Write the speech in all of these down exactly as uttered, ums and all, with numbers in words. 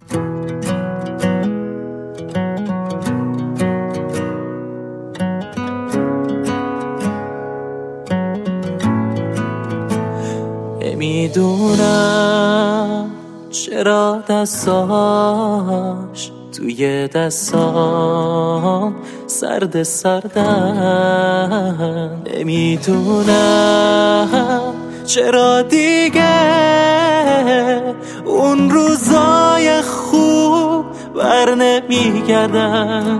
نمیدونم چرا دستاش توی دستام سرد سردن. نمیدونم چرا دیگه اون روزای خوب بر نمیگردن.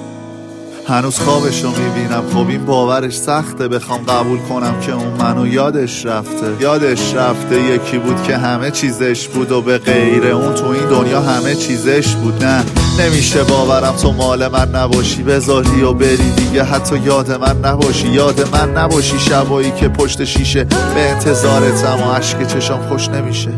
هنوز خوابش رو میبینم، خب این باورش سخته بخوام قبول کنم که اون منو یادش رفته. یادش رفته یکی بود که همه چیزش بود و به غیر اون تو این دنیا همه چیزش بود. نه نمیشه باورم تو مال من نباشی، بذاری و بری دیگه، حتی یاد من نباشی. یاد من نباشی شبایی که پشت شیشه به انتظارتم و عشق چشام خوش نمیشه.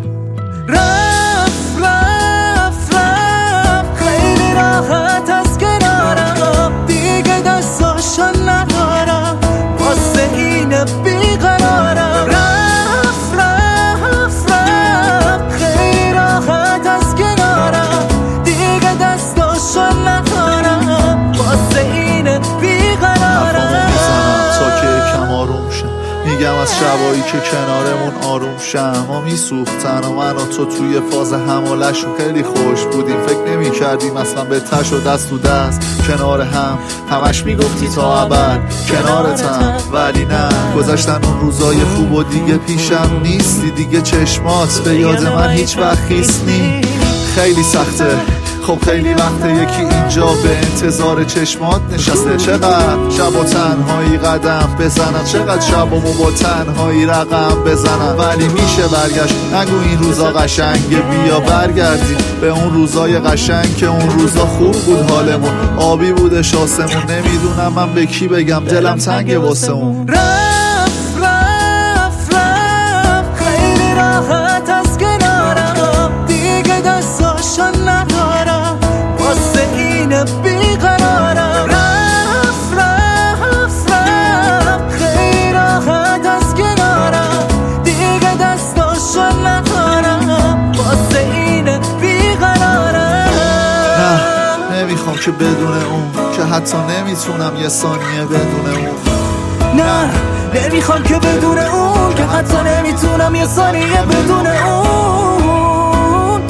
رفت رفت رفت خیلی راحت از کنارم، دیگه دستاشو ندارم واسه این بیقرارم. رفت رفت رفت خیلی راحت از کنارم، دیگه دستاشو ندارم واسه این بیقرارم. تا که کم آروم شم، میگم از شبایی که کنارمون آروم شم. ما میسوختن و من و تو توی فاز همالشون خیلی خوش بودیم. فکر نمی کردیم اصلا به تش و دست و دست کنار هم، همش میگفتی تا ابد کنارتم، ولی نه گذشتن اون روزای خوب و دیگه پیشم نیستی. دیگه چشمات به یاد من هیچ وقت خیس نی. خیلی سخته، خب خیلی وقته یکی اینجا به انتظار چشمات نشسته. چقدر شب و تنهایی قدم بزنم، چقدر شب و با تنهایی رقم بزنم، ولی میشه برگشت. نگو این روزا قشنگه، بیا برگردیم به اون روزای قشنگ که اون روزا خوب بود، حالمون آبی بودش آسمون. نمیدونم من به کی بگم، دلم تنگه واسه اون. رفت رفت رفت خیلی راحت از کنارم، دیگه دستاشو ندارم واسه این بیقرارم. رفت رفت رفت خیلی راحت از کنارم، دیگه دستاشو ندارم واسه این بیقرارم. نه نمیخوام که بدون اون، که حتی نمیتونم یه ثانیه بدون اون. نه نمیخوام که بدون اون، که حتی نمیتونم یه ثانیه بدون اون.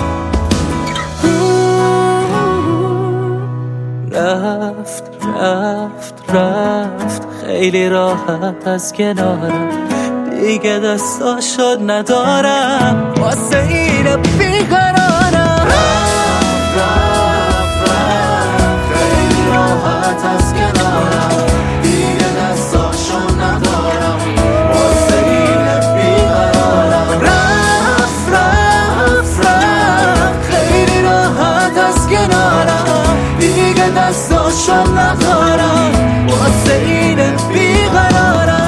رفت رفت رفت خیلی راحت از کنارم، دیگه دستاشو ندارم واسه این بیقرارم. رفت رفت رفت خیلی راحت از کنارم، دیگه دستاشو ندارم واسه این بیقرارم. رفت رفت رفت خیلی راحت از کنارم، دیگه دستاشو ندارم واسه این بیقرارم.